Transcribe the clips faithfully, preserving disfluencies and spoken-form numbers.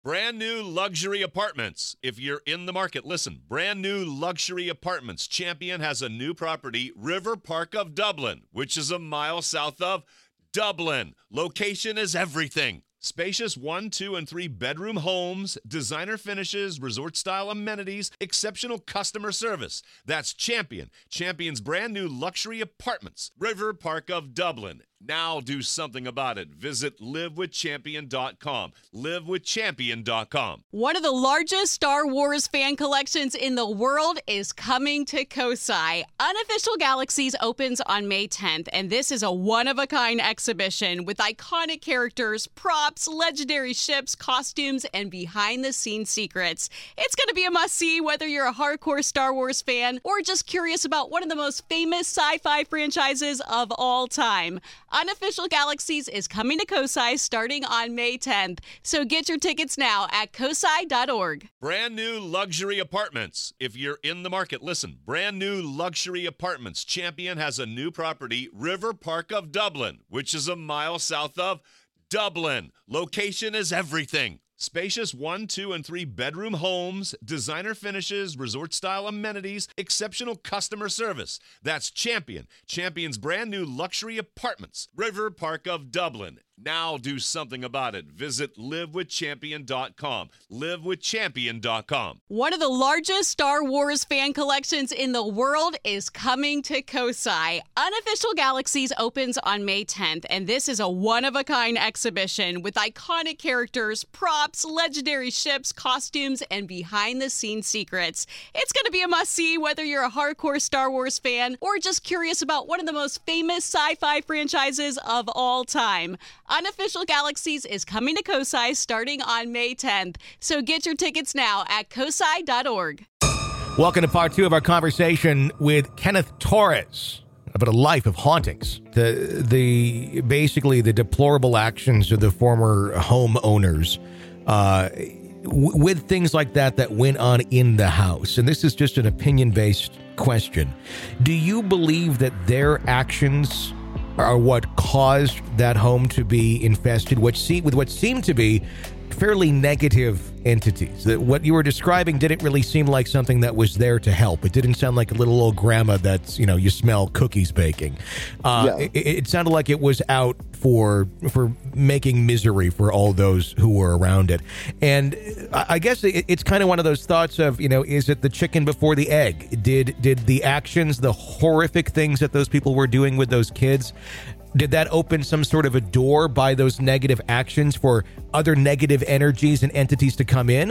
Brand new luxury apartments. If you're in the market, listen. Brand new luxury apartments. Champion has a new property, River Park of Dublin, which is a mile south of Dublin. Location is everything. Spacious one, two, and three bedroom homes, designer finishes, resort-style amenities, exceptional customer service. That's Champion. Champion's brand new luxury apartments. River Park of Dublin. Now do something about it. Visit live with champion dot com. live with champion dot com. One of the largest Star Wars fan collections in the world is coming to Kosai. Unofficial Galaxies opens on May tenth, and this is a one-of-a-kind exhibition with iconic characters, props, legendary ships, costumes, and behind-the-scenes secrets. It's going to be a must-see whether you're a hardcore Star Wars fan or just curious about one of the most famous sci-fi franchises of all time. Unofficial Galaxies is coming to Kosai starting on May tenth, so get your tickets now at kosai dot org. Brand new luxury apartments. If you're in the market, listen. Brand new luxury apartments. Champion has a new property, River Park of Dublin, which is a mile south of Dublin. Location is everything. Spacious one, two, and three bedroom homes, designer finishes, resort-style amenities, exceptional customer service. That's Champion. Champion's brand new luxury apartments. River Park of Dublin. Now do something about it. Visit live with champion dot com. live with champion dot com. One of the largest Star Wars fan collections in the world is coming to Kosai. Unofficial Galaxies opens on May tenth, and this is a one-of-a-kind exhibition with iconic characters, props, legendary ships, costumes, and behind-the-scenes secrets. It's going to be a must-see whether you're a hardcore Star Wars fan or just curious about one of the most famous sci-fi franchises of all time. Unofficial Galaxies is coming to Kosai starting on May tenth, so get your tickets now at kosai dot org. Welcome to part two of our conversation with Kenneth Torres about a life of hauntings. The the basically the deplorable actions of the former homeowners uh, w- with things like that that went on in the house. And this is just an opinion-based question. Do you believe that their actions are what caused that home to be infested what se- with what seemed to be fairly negative entities? That what you were describing didn't really seem like something that was there to help. It didn't sound like a little old grandma that's, you know, you smell cookies baking. Uh, yeah. it, it sounded like it was out for for making misery for all those who were around it. And I guess it, it's kind of one of those thoughts of, you know, is it the chicken before the egg? Did did the actions, the horrific things that those people were doing with those kids, did that open some sort of a door by those negative actions for other negative energies and entities to come in?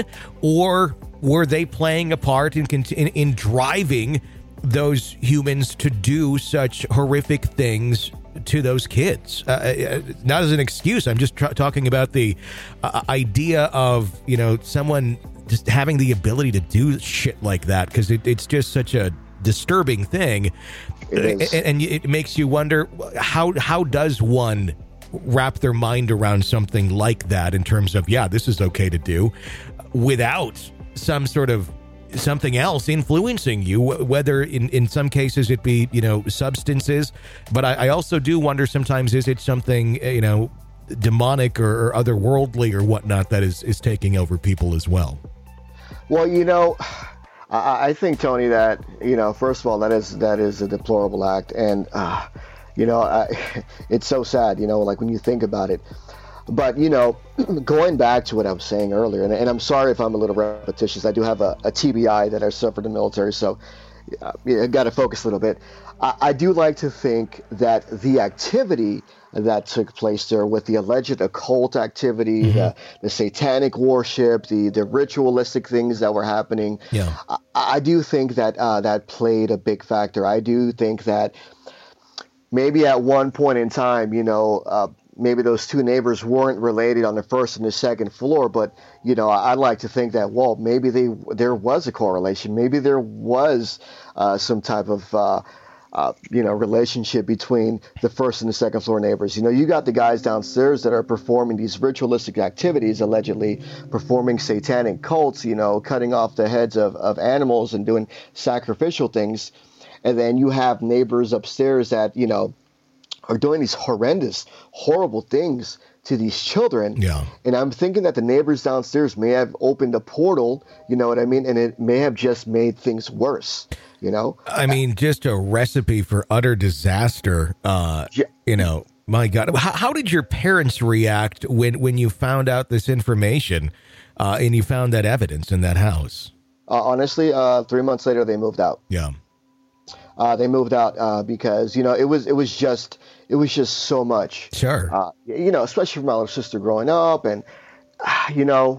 Or were they playing a part in in, in driving those humans to do such horrific things to those kids? Uh, not as an excuse. I'm just tr- talking about the uh, idea of, you know, someone just having the ability to do shit like that, because it, it's just such a disturbing thing. And, and it makes you wonder, how how does one wrap their mind around something like that in terms of, yeah, this is okay to do, without some sort of something else influencing you, whether in, in some cases it be, you know, substances. But I, I also do wonder sometimes, is it something, you know, demonic or, or otherworldly or whatnot that is, is taking over people as well? Well, you know, I, I think, Tony, that, you know, first of all, that is that is a deplorable act. And, uh, you know, I, it's so sad, you know, like when you think about it. But, you know, going back to what I was saying earlier, and, and I'm sorry if I'm a little repetitious. I do have a, a T B I that I suffered in the military, so uh, I got to focus a little bit. I, I do like to think that the activity that took place there with the alleged occult activity, mm-hmm. the, the satanic worship, the, the ritualistic things that were happening, yeah. I, I do think that uh, that played a big factor. I do think that maybe at one point in time, you know, uh, maybe those two neighbors weren't related on the first and the second floor, but, you know, I'd like to think that, well, maybe they there was a correlation. Maybe there was uh, some type of, uh, uh, you know, relationship between the first and the second floor neighbors. You know, you got the guys downstairs that are performing these ritualistic activities, allegedly performing satanic cults, you know, cutting off the heads of, of animals and doing sacrificial things. And then you have neighbors upstairs that, you know, are doing these horrendous, horrible things to these children. Yeah. And I'm thinking that the neighbors downstairs may have opened a portal, you know what I mean? And it may have just made things worse, you know? I mean, just a recipe for utter disaster, uh, Yeah. you know, my God. How, how did your parents react when, when you found out this information uh, and you found that evidence in that house? Uh, honestly, uh, three months later, they moved out. Yeah. Uh, they moved out uh, because, you know, it was it was just it was just so much. Sure. Uh, you know, especially for my little sister growing up. And, uh, you know,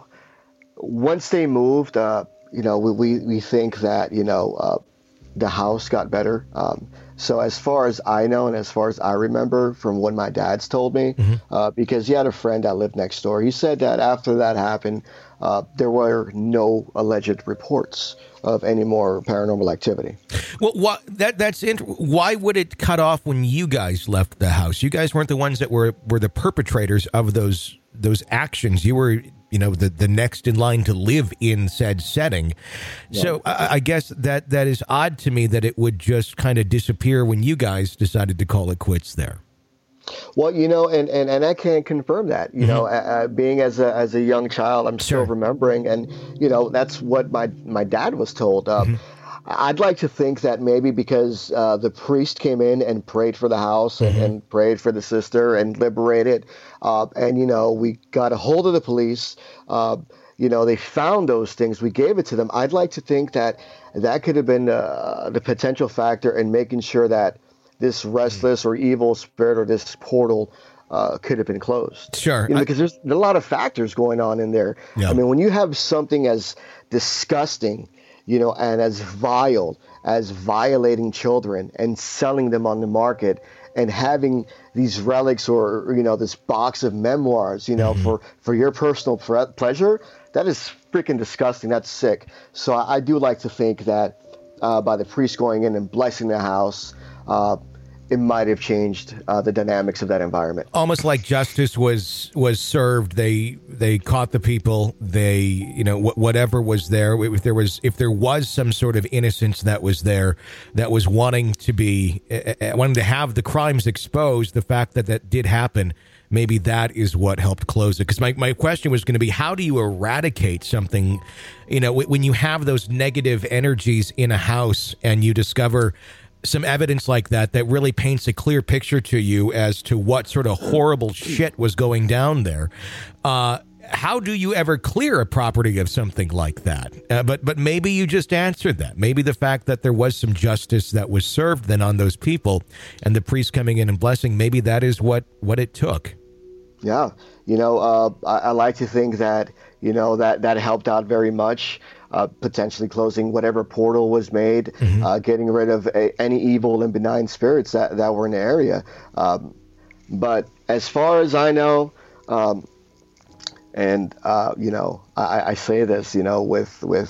once they moved, uh, you know, we, we, we think that, you know, uh, the house got better. Um, so as far as I know and as far as I remember from what my dad's told me, Mm-hmm. uh, because he had a friend that lived next door, he said that after that happened, uh, there were no alleged reports of any more paranormal activity. Well, why, that that's int- why would it cut off when you guys left the house? You guys weren't the ones that were, were the perpetrators of those those actions. You were, you know, the, the next in line to live in said setting. Yeah. So I, I guess that that is odd to me that it would just kind of disappear when you guys decided to call it quits there. Well, you know, and, and, and I can't confirm that, you mm-hmm. know, uh, being as a as a young child, I'm still sure. remembering. And, you know, that's what my, my dad was told. Um, mm-hmm. I'd like to think that maybe because uh, the priest came in and prayed for the house mm-hmm. and, and prayed for the sister and liberated. Uh, and, you know, we got a hold of the police. Uh, you know, they found those things. We gave it to them. I'd like to think that that could have been uh, the potential factor in making sure that this restless or evil spirit or this portal uh, could have been closed. Sure. You know, because there's a lot of factors going on in there. Yeah. I mean, when you have something as disgusting, you know, and as vile as violating children and selling them on the market and having these relics or, you know, this box of memoirs, you know, mm-hmm. for, for your personal pre- pleasure, that is freaking disgusting. That's sick. So I, I do like to think that uh, by the priest going in and blessing the house, Uh, it might have changed uh, the dynamics of that environment. Almost like justice was was served. They they caught the people. They, you know, wh- whatever was there. If there was if there was some sort of innocence that was there, that was wanting to be uh, wanting to have the crimes exposed. The fact that that did happen, maybe that is what helped close it. Because my, my question was going to be, how do you eradicate something, you know, when you have those negative energies in a house and you discover some evidence like that that really paints a clear picture to you as to what sort of horrible shit was going down there. Uh, how do you ever clear a property of something like that? Uh, but but maybe you just answered that. Maybe the fact that there was some justice that was served then on those people and the priest coming in and blessing, maybe that is what, what it took. Yeah. You know, uh, I, I like to think that, you know, that, that helped out very much. Uh, potentially closing whatever portal was made, mm-hmm. uh, getting rid of a, any evil and benign spirits that, that were in the area. Um, but as far as I know, um, and, uh, you know, I, I say this, you know, with, with,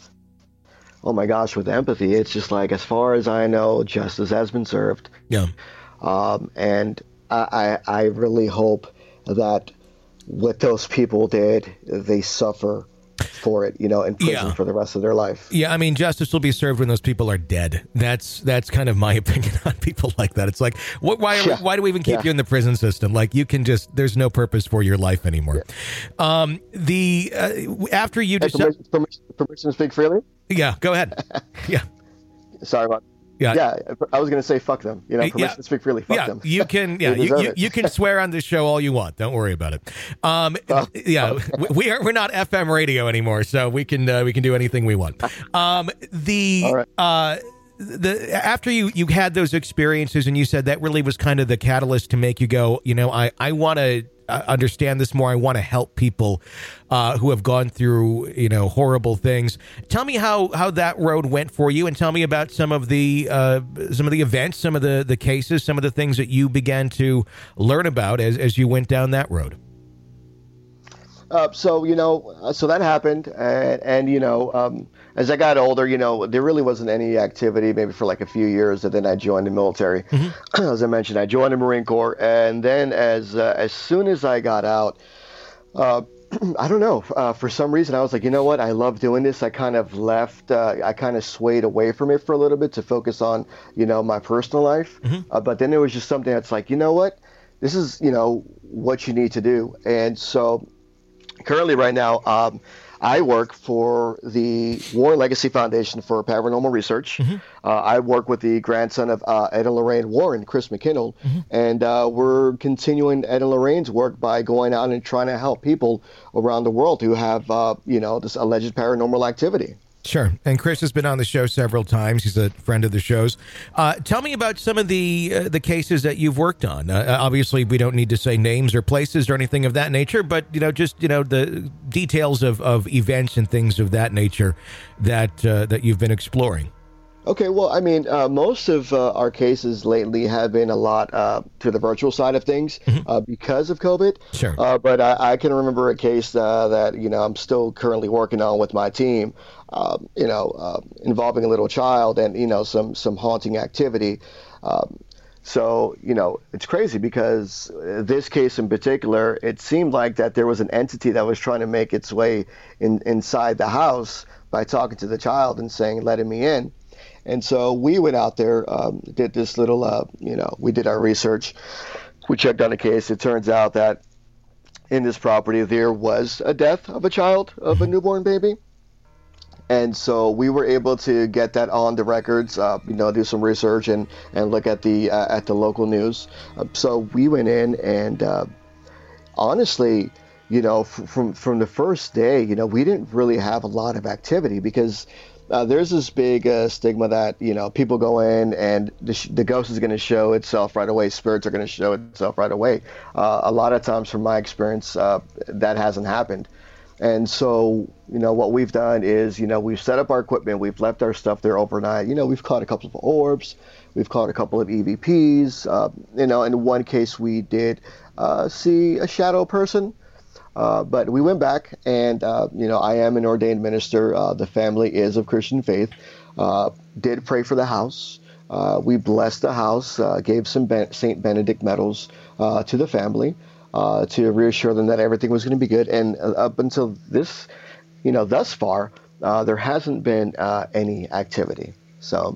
oh my gosh, with empathy, it's just like, as far as I know, justice has been served. Yeah. Um, and I, I, I really hope that what those people did, they suffer for it, you know, in prison yeah. for the rest of their life. Yeah, I mean, justice will be served when those people are dead. That's that's kind of my opinion on people like that. It's like, what, why are, yeah. why do we even keep yeah. you in the prison system? Like, you can just, there's no purpose for your life anymore. Yeah. Um, the uh, after you hey, just permission, permission, permission to speak freely. Yeah, go ahead. Yeah, sorry about. Yeah, yeah. I was going to say fuck them. You know, permission yeah. to speak freely. Fuck yeah, them. you can. Yeah, you, you, you can swear on this show all you want. Don't worry about it. Um, oh. Yeah, we are. We're not F M radio anymore, so we can uh, we can do anything we want. Um, the all right. uh, the after you you had those experiences and you said that really was kind of the catalyst to make you go, you know, I I want to understand this more. I want to help people uh, who have gone through, you know, horrible things. Tell me how, how that road went for you, and tell me about some of the uh, some of the events, some of the, the cases, some of the things that you began to learn about as, as you went down that road. Uh, so, you know, so that happened. And, and you know, um, as I got older, you know, there really wasn't any activity maybe for like a few years. And then I joined the military. Mm-hmm. As I mentioned, I joined the Marine Corps. And then as uh, as soon as I got out, uh, I don't know, uh, for some reason, I was like, you know what? I love doing this. I kind of left. Uh, I kind of swayed away from it for a little bit to focus on, you know, my personal life. Mm-hmm. Uh, but then there was just something that's like, you know what? this is, you know, what you need to do. And so currently right now, um, I work for the Warren Legacy Foundation for Paranormal Research. Mm-hmm. Uh, I work with the grandson of uh, Ed and Lorraine Warren, Chris McKinnell, mm-hmm. and uh, we're continuing Ed and Lorraine's work by going out and trying to help people around the world who have, uh, you know, this alleged paranormal activity. Sure. And Chris has been on the show several times. He's a friend of the show's. Uh, tell me about some of the uh, the cases that you've worked on. Uh, obviously, we don't need to say names or places or anything of that nature, but, you know, just, you know, the details of, of events and things of that nature that uh, that you've been exploring. Okay, well, I mean, uh, most of uh, our cases lately have been a lot uh, to the virtual side of things mm-hmm. uh, because of COVID. Sure. Uh, but I, I can remember a case uh, that, you know, I'm still currently working on with my team, um, you know, uh, involving a little child and, you know, some, some haunting activity. Um, so, you know, it's crazy because this case in particular, it seemed like that there was an entity that was trying to make its way in, inside the house by talking to the child and saying, letting me in. And so we went out there, um, did this little, uh, you know, we did our research. We checked on the case. It turns out that in this property there was a death of a child, of a newborn baby. And so we were able to get that on the records, uh, you know, do some research and, and look at the uh, at the local news. Uh, so we went in and uh, honestly, you know, f- from from the first day, you know, we didn't really have a lot of activity because Uh, there's this big uh, stigma that, you know, people go in and the, sh- the ghost is going to show itself right away. Spirits are going to show itself right away. Uh, a lot of times from my experience, uh, that hasn't happened. And so, you know, what we've done is, you know, we've set up our equipment. We've left our stuff there overnight. You know, we've caught a couple of orbs. We've caught a couple of E V Ps. Uh, you know, in one case we did uh, see a shadow person. Uh, but we went back and, uh, you know, I am an ordained minister. Uh, the family is of Christian faith. Uh, did pray for the house. Uh, we blessed the house, uh, gave some ben- Saint Benedict medals uh, to the family uh, to reassure them that everything was going to be good. And uh, up until this, you know, thus far, uh, there hasn't been uh, any activity. So,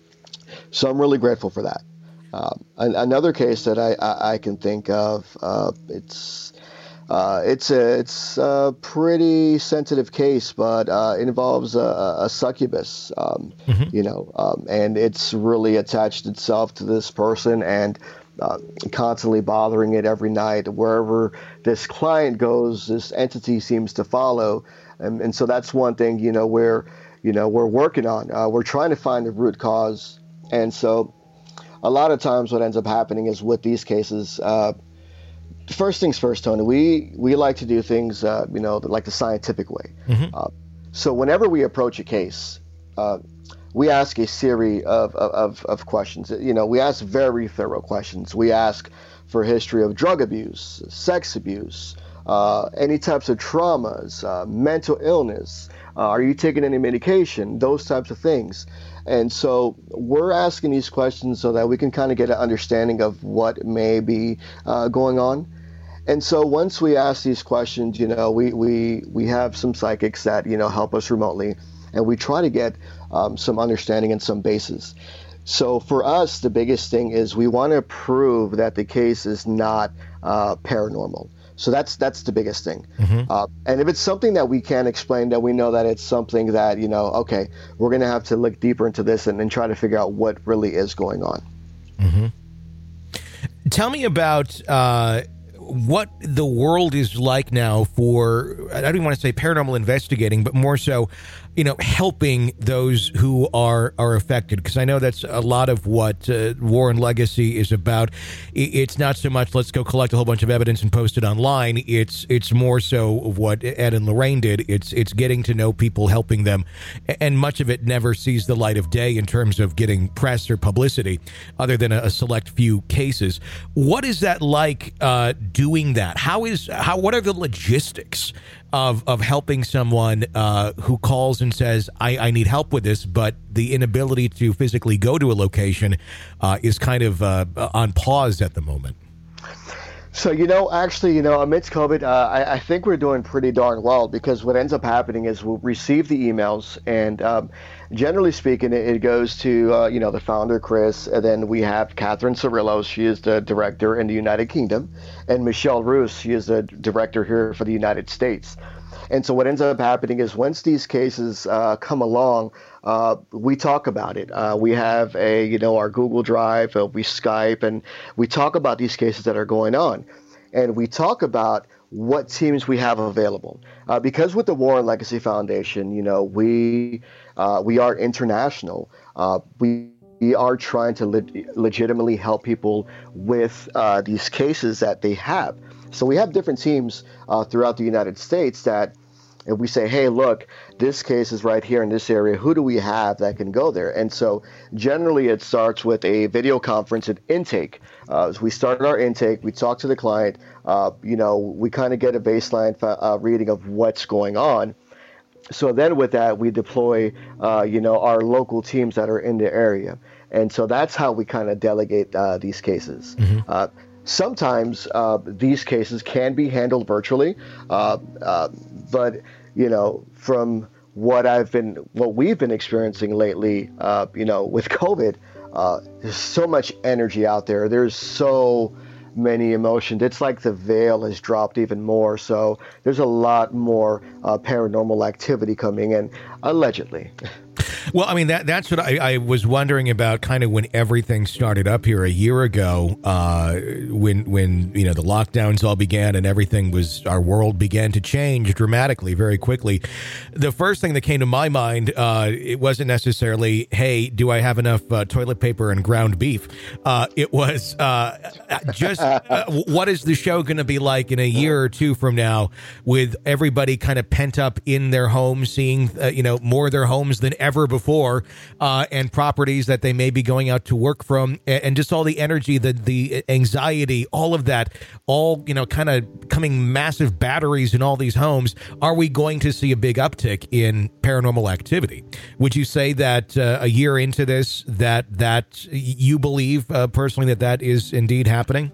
so I'm really grateful for that. Uh, an- another case that I, I, I can think of, uh, it's... Uh, it's a it's a pretty sensitive case, but uh, it involves a, a succubus, um, mm-hmm. you know, um, and it's really attached itself to this person and uh, constantly bothering it every night. Wherever this client goes, this entity seems to follow, and, and so that's one thing, you know, where you know we're working on. Uh, we're trying to find the root cause, and so a lot of times what ends up happening is with these cases. Uh, First things first, Tony, we, we like to do things, uh, you know, like the scientific way. Mm-hmm. Uh, so whenever we approach a case, uh, we ask a series of, of, of questions. You know, we ask very thorough questions. We ask for a history of drug abuse, sex abuse, uh, any types of traumas, uh, mental illness. Uh, are you taking any medication? Those types of things. And so we're asking these questions so that we can kind of get an understanding of what may be uh, going on. And so once we ask these questions, you know, we, we, we have some psychics that, you know, help us remotely, and we try to get um, some understanding and some basis. So for us, the biggest thing is we want to prove that the case is not uh, paranormal. So that's that's the biggest thing. Mm-hmm. Uh, and if it's something that we can't explain, that we know that it's something that, you know, okay, we're going to have to look deeper into this and, and try to figure out what really is going on. Mm-hmm. Tell me about uh, what the world is like now for, I don't even want to say paranormal investigating, but more so, you know, helping those who are are affected, because I know that's a lot of what uh, Warren Legacy is about. It's not so much let's go collect a whole bunch of evidence and post it online. It's it's more so of what Ed and Lorraine did. It's it's getting to know people, helping them, and much of it never sees the light of day in terms of getting press or publicity, other than a, a select few cases. What is that like uh, doing that? How is how what are the logistics of of helping someone uh, who calls and says, I, I need help with this, but the inability to physically go to a location uh, is kind of uh, on pause at the moment? So, you know, actually, you know, amidst COVID, uh, I, I think we're doing pretty darn well, because what ends up happening is we'll receive the emails, and um, generally speaking, it, it goes to, uh, you know, the founder, Chris, and then we have Catherine Cirillo. She is the director in the United Kingdom, and Michelle Roos, she is the director here for the United States. And so what ends up happening is once these cases uh, come along, uh, we talk about it. Uh, we have a, you know, our Google Drive, uh, we Skype, and we talk about these cases that are going on. And we talk about what teams we have available. Uh, because with the War and Legacy Foundation, you know, we uh, we are international. Uh, we We are trying to le- legitimately help people with uh, these cases that they have. So we have different teams uh, throughout the United States that, if we say, hey, look, this case is right here in this area, who do we have that can go there? And so generally it starts with a video conference and intake. Uh, so we start our intake, we talk to the client, uh, you know, we kind of get a baseline uh, reading of what's going on. So then with that, we deploy, uh, you know, our local teams that are in the area. And so that's how we kind of delegate uh, these cases. Mm-hmm. Uh, sometimes uh, these cases can be handled virtually, uh, uh, but, you know, from what I've been, what we've been experiencing lately, uh, you know, with COVID, uh, there's so much energy out there. There's so many emotions. It's like the veil has dropped even more. So there's a lot more uh, paranormal activity coming in, allegedly. Well, I mean, that that's what I, I was wondering about kind of when everything started up here a year ago, uh, when, when, you know, the lockdowns all began and everything was, our world began to change dramatically, very quickly. The first thing that came to my mind, uh, it wasn't necessarily, hey, do I have enough uh, toilet paper and ground beef? Uh, it was uh, just, uh, what is the show going to be like in a year or two from now with everybody kind of pent up in their homes, seeing, uh, you know, more of their homes than ever before, uh, and properties that they may be going out to work from, and, and just all the energy, the the anxiety, all of that, all, you know, kind of coming massive batteries in all these homes. Are we going to see a big uptick in paranormal activity? Would you say that uh, a year into this, that that you believe uh, personally that that is indeed happening?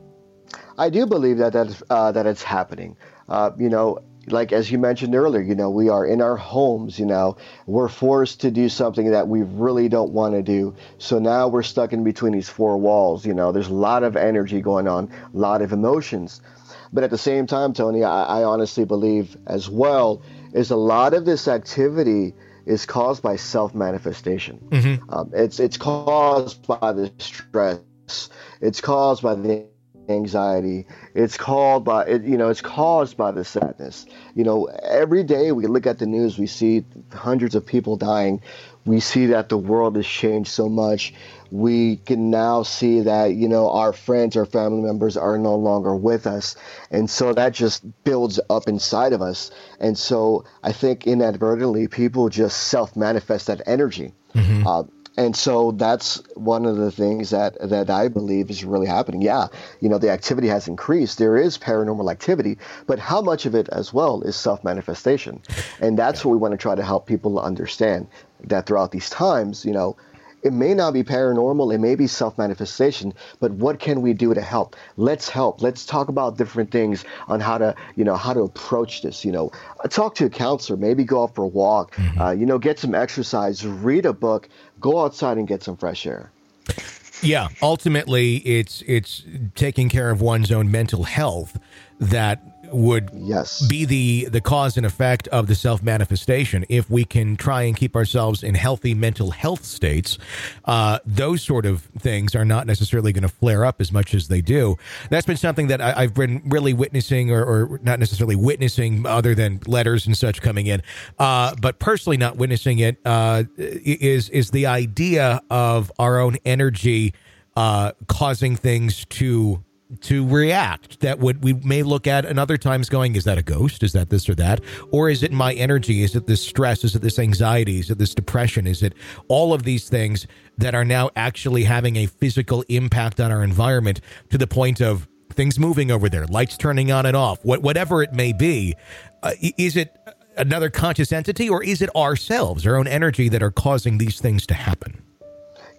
I do believe that that, uh, that it's happening. Uh, you know, like as you mentioned earlier, you know, we are in our homes, you know, we're forced to do something that we really don't want to do. So now we're stuck in between these four walls. You know, there's a lot of energy going on, a lot of emotions. But at the same time, Tony, I, I honestly believe as well is a lot of this activity is caused by self-manifestation. Mm-hmm. Um, it's it's caused by the stress. It's caused by the anxiety. It's called by it, you know, it's caused by the sadness. You know, every day we look at the news, we see hundreds of people dying. We see that the world has changed so much. We can now see that, you know, our friends, our family members are no longer with us. And so that just builds up inside of us. And so I think inadvertently people just self-manifest that energy. Mm-hmm. Uh, And so that's one of the things that, that I believe is really happening. Yeah, you know, the activity has increased. There is paranormal activity, but how much of it as well is self-manifestation? And that's what we want to try to help people understand, that throughout these times, you know, it may not be paranormal, it may be self-manifestation, but what can we do to help? Let's help. Let's talk about different things on how to, you know, how to approach this. You know, talk to a counselor, maybe go out for a walk, mm-hmm. uh, you know, get some exercise, read a book, go outside and get some fresh air. Yeah, ultimately, it's it's taking care of one's own mental health that would yes. be the, the cause and effect of the self-manifestation. If we can try and keep ourselves in healthy mental health states, uh, those sort of things are not necessarily going to flare up as much as they do. That's been something that I, I've been really witnessing, or, or not necessarily witnessing other than letters and such coming in, uh, but personally not witnessing it, uh, is, is the idea of our own energy uh, causing things to to react that would we may look at and other times going, is that a ghost? Is that this or that? Or is it my energy? Is it this stress? Is it this anxiety? Is it this depression? Is it all of these things that are now actually having a physical impact on our environment to the point of things moving over there, lights turning on and off, what, whatever it may be? Uh, is it another conscious entity, or is it ourselves, our own energy, that are causing these things to happen?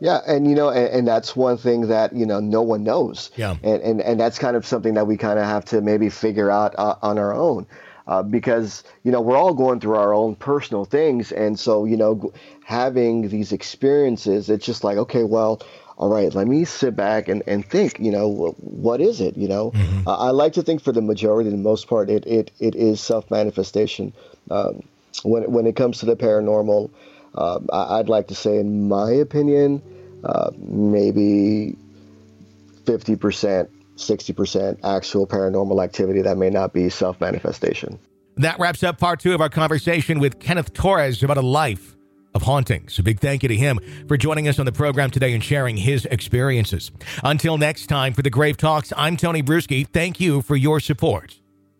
Yeah, and you know, and, and that's one thing that you know no one knows. Yeah. and and, and that's kind of something that we kind of have to maybe figure out uh, on our own, uh, because you know we're all going through our own personal things, and so you know g- having these experiences, it's just like, okay, well, all right, let me sit back and, and think, you know, wh- what is it, you know? Mm-hmm. Uh, I like to think for the majority, the most part, it it, it is self-manifestation. Um, when when it comes to the paranormal, um, I, I'd like to say, in my opinion, uh, maybe fifty percent, sixty percent actual paranormal activity that may not be self-manifestation. That wraps up part two of our conversation with Kenneth Torres about a life of hauntings. A big thank you to him for joining us on the program today and sharing his experiences. Until next time, for the Grave Talks, I'm Tony Bruschi. Thank you for your support.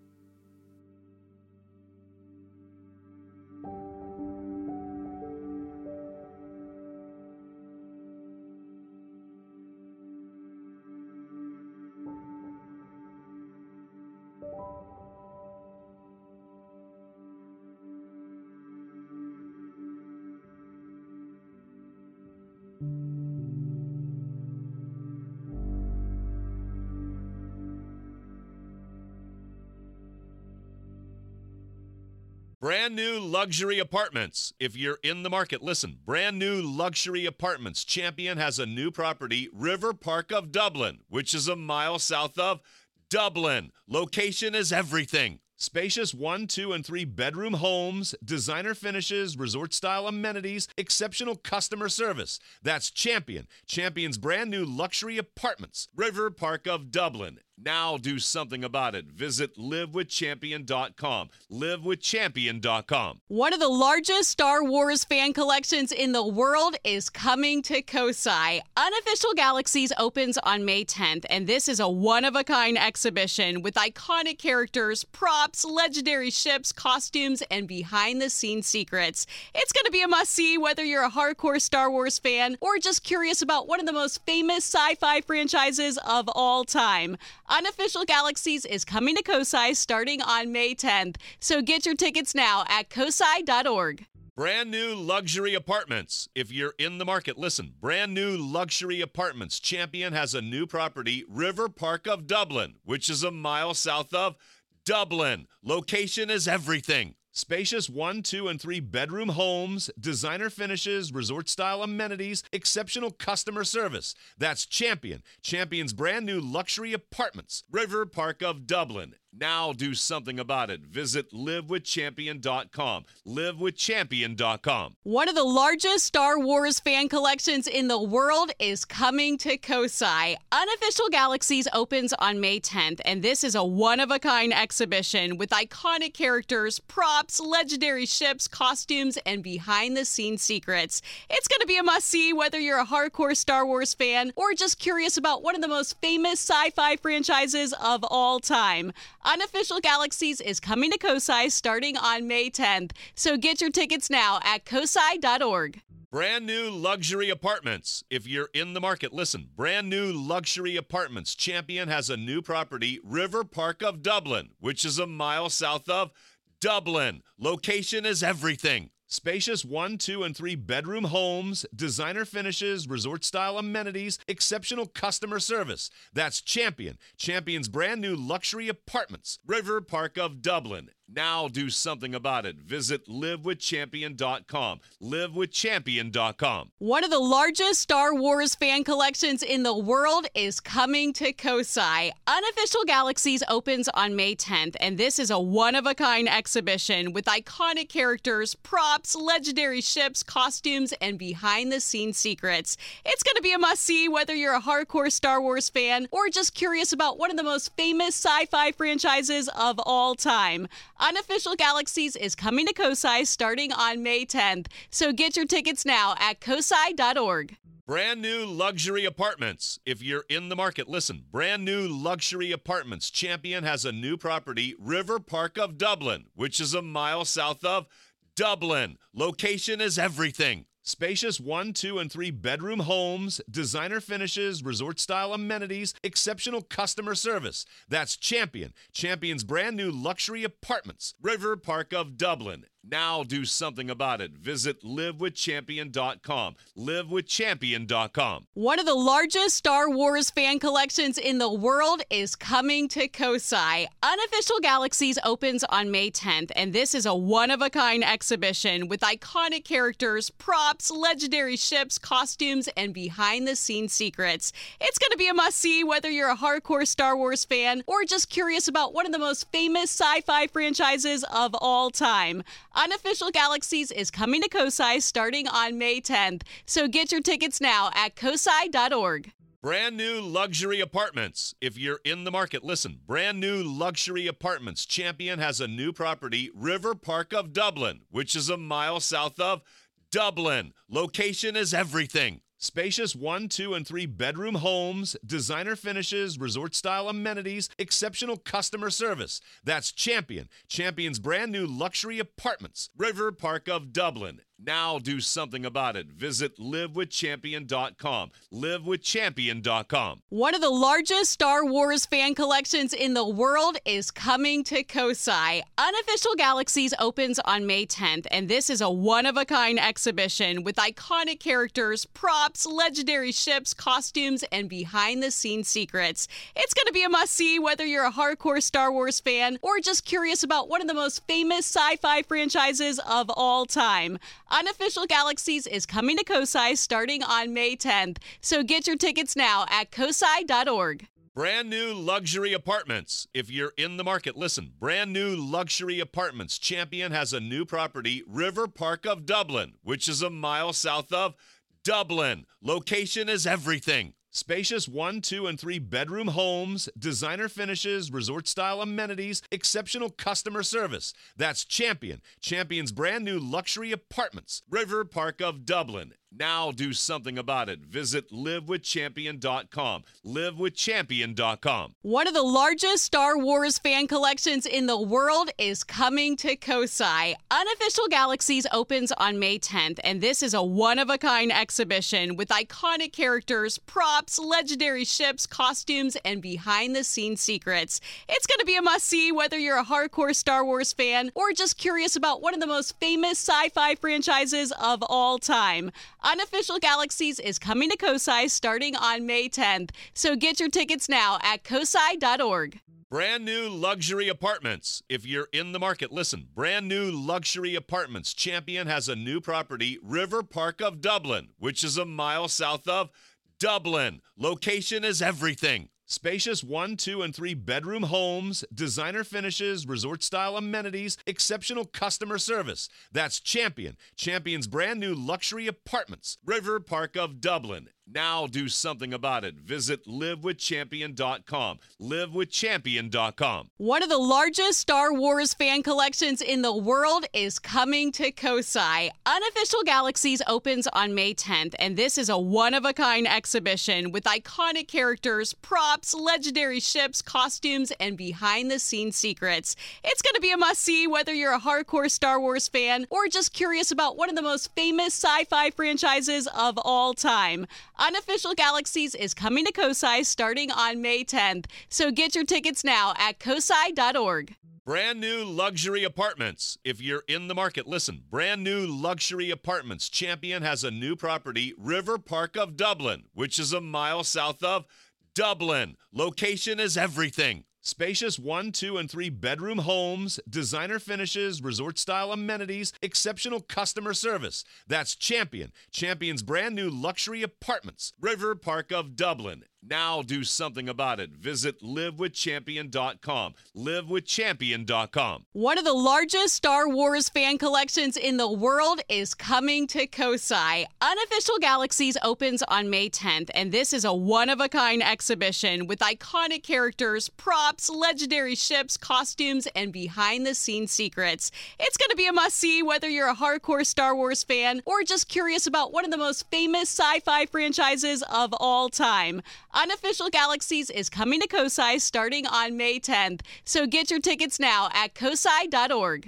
Brand new luxury apartments. If you're in the market, listen. Brand new luxury apartments. Champion has a new property, River Park of Dublin, which is a mile south of Dublin. Location is everything. Spacious one, two, and three bedroom homes, designer finishes, resort-style amenities, exceptional customer service. That's Champion. Champion's brand new luxury apartments, River Park of Dublin. Now do something about it. Visit live with champion dot com. live with champion dot com. One of the largest Star Wars fan collections in the world is coming to Kosai. Unofficial Galaxies opens on May tenth, and this is a one-of-a-kind exhibition with iconic characters, props, legendary ships, costumes, and behind-the-scenes secrets. It's going to be a must-see whether you're a hardcore Star Wars fan or just curious about one of the most famous sci-fi franchises of all time. Unofficial Galaxies is coming to Kosai starting on May tenth, so get your tickets now at kosai dot org. Brand new luxury apartments. If you're in the market, listen. Brand new luxury apartments. Champion has a new property, River Park of Dublin, which is a mile south of Dublin. Location is everything. Spacious one, two, and three bedroom homes, designer finishes, resort-style amenities, exceptional customer service. That's Champion. Champion's brand new luxury apartments, River Park of Dublin. Now do something about it. Visit live with champion dot com. live with champion dot com. One of the largest Star Wars fan collections in the world is coming to Kosai. Unofficial Galaxies opens on May tenth, and this is a one-of-a-kind exhibition with iconic characters, props, legendary ships, costumes, and behind-the-scenes secrets. It's going to be a must-see whether you're a hardcore Star Wars fan or just curious about one of the most famous sci-fi franchises of all time. Unofficial Galaxies is coming to Kosai starting on May tenth, so get your tickets now at kosai dot org. Brand new luxury apartments. If you're in the market, listen. Brand new luxury apartments. Champion has a new property, River Park of Dublin, which is a mile south of Dublin. Location is everything. Spacious one, two, and three bedroom homes, designer finishes, resort-style amenities, exceptional customer service. That's Champion. Champion's brand new luxury apartments, River Park of Dublin. Now do something about it. Visit live with champion dot com. live with champion dot com. One of the largest Star Wars fan collections in the world is coming to Kosai. Unofficial Galaxies opens on May tenth, and this is a one-of-a-kind exhibition with iconic characters, props, legendary ships, costumes, and behind-the-scenes secrets. It's going to be a must-see whether you're a hardcore Star Wars fan or just curious about one of the most famous sci-fi franchises of all time. Unofficial Galaxies is coming to Kosai starting on May tenth, so get your tickets now at kosai dot org. Brand new luxury apartments. If you're in the market, listen. Brand new luxury apartments. Champion has a new property, River Park of Dublin, which is a mile south of Dublin. Location is everything. Spacious one, two, and three bedroom homes, designer finishes, resort-style amenities, exceptional customer service. That's Champion. Champion's brand new luxury apartments, River Park of Dublin. Now do something about it. Visit live with champion dot com. live with champion dot com. One of the largest Star Wars fan collections in the world is coming to Kosai. Unofficial Galaxies opens on May tenth, and this is a one-of-a-kind exhibition with iconic characters, props, legendary ships, costumes, and behind-the-scenes secrets. It's going to be a must-see whether you're a hardcore Star Wars fan or just curious about one of the most famous sci-fi franchises of all time. Unofficial Galaxies is coming to Kosai starting on May tenth, so get your tickets now at kosai dot org. Brand new luxury apartments. If you're in the market, listen. Brand new luxury apartments. Champion has a new property, River Park of Dublin, which is a mile south of Dublin. Location is everything. Spacious one, two, and three bedroom homes, designer finishes, resort-style amenities, exceptional customer service. That's Champion. Champion's brand new luxury apartments, River Park of Dublin. Now do something about it. Visit live with champion dot com. live with champion dot com. One of the largest Star Wars fan collections in the world is coming to Kosai. Unofficial Galaxies opens on May tenth, and this is a one-of-a-kind exhibition with iconic characters, props, legendary ships, costumes, and behind-the-scenes secrets. It's going to be a must-see whether you're a hardcore Star Wars fan or just curious about one of the most famous sci-fi franchises of all time. Unofficial Galaxies is coming to Kosai starting on May tenth, so get your tickets now at kosai dot org. Brand new luxury apartments. If you're in the market, listen. Brand new luxury apartments. Champion has a new property, River Park of Dublin, which is a mile south of Dublin. Location is everything. Spacious one, two, and three bedroom homes, designer finishes, resort-style amenities, exceptional customer service. That's Champion. Champion's brand new luxury apartments, River Park of Dublin. Now do something about it. Visit live with champion dot com. live with champion dot com. One of the largest Star Wars fan collections in the world is coming to Kosai. Unofficial Galaxies opens on May tenth, and this is a one-of-a-kind exhibition with iconic characters, props, legendary ships, costumes, and behind-the-scenes secrets. It's going to be a must-see whether you're a hardcore Star Wars fan or just curious about one of the most famous sci-fi franchises of all time. Unofficial Galaxies is coming to Kosai starting on May tenth, so get your tickets now at kosai dot org. Brand new luxury apartments. If you're in the market, listen. Brand new luxury apartments. Champion has a new property, River Park of Dublin, which is a mile south of Dublin. Location is everything. Spacious one, two, and three bedroom homes, designer finishes, resort-style amenities, exceptional customer service. That's Champion. Champion's brand new luxury apartments, River Park of Dublin. Now do something about it. Visit live with champion dot com. live with champion dot com. One of the largest Star Wars fan collections in the world is coming to Kosai. Unofficial Galaxies opens on May tenth, and this is a one-of-a-kind exhibition with iconic characters, props, legendary ships, costumes, and behind-the-scenes secrets. It's going to be a must-see whether you're a hardcore Star Wars fan or just curious about one of the most famous sci-fi franchises of all time. Unofficial Galaxies is coming to Kosai starting on May tenth, so get your tickets now at kosai dot org. Brand new luxury apartments. If you're in the market, listen. Brand new luxury apartments. Champion has a new property, River Park of Dublin, which is a mile south of Dublin. Location is everything. Spacious one, two, and three bedroom homes, designer finishes, resort-style amenities, exceptional customer service. That's Champion. Champion's brand new luxury apartments, River Park of Dublin. Now do something about it. Visit live with champion dot com. live with champion dot com. One of the largest Star Wars fan collections in the world is coming to Kosai. Unofficial Galaxies opens on May tenth, and this is a one-of-a-kind exhibition with iconic characters, props, legendary ships, costumes, and behind-the-scenes secrets. It's going to be a must-see whether you're a hardcore Star Wars fan or just curious about one of the most famous sci-fi franchises of all time. Unofficial Galaxies is coming to Kosai starting on May tenth, so get your tickets now at kosai dot org.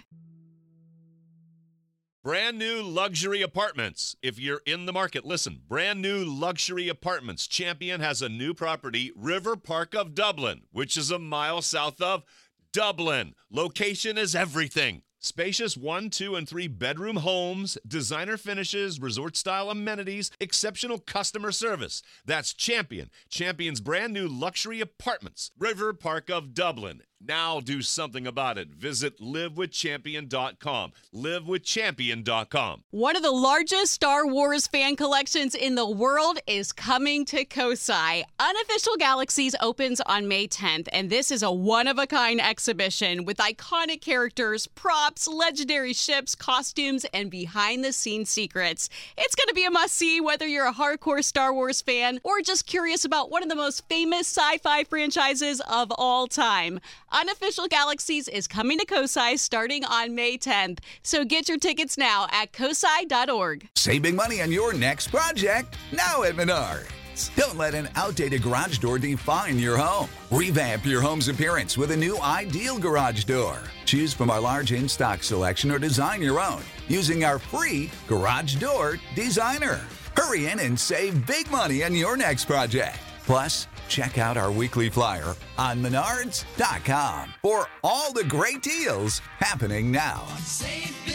Brand new luxury apartments. If you're in the market, listen. Brand new luxury apartments. Champion has a new property, River Park of Dublin, which is a mile south of Dublin. Location is everything. Spacious one, two, and three bedroom homes, designer finishes, resort-style amenities, exceptional customer service. That's Champion. Champion's brand new luxury apartments. River Park of Dublin. Now do something about it. Visit live with champion dot com. live with champion dot com. One of the largest Star Wars fan collections in the world is coming to Kosai. Unofficial Galaxies opens on May tenth, and this is a one-of-a-kind exhibition with iconic characters, props, legendary ships, costumes, and behind-the-scenes secrets. It's going to be a must-see whether you're a hardcore Star Wars fan or just curious about one of the most famous sci-fi franchises of all time. Unofficial Galaxies is coming to Kosai starting on May tenth, so get your tickets now at kosai dot org. Save big money on your next project now at Menards. Don't let an outdated garage door define your home. Revamp your home's appearance with a new Ideal garage door. Choose from our large in-stock selection or design your own using our free Garage Door Designer. Hurry in and save big money on your next project. Plus, check out our weekly flyer on menards dot com for all the great deals happening now. Save big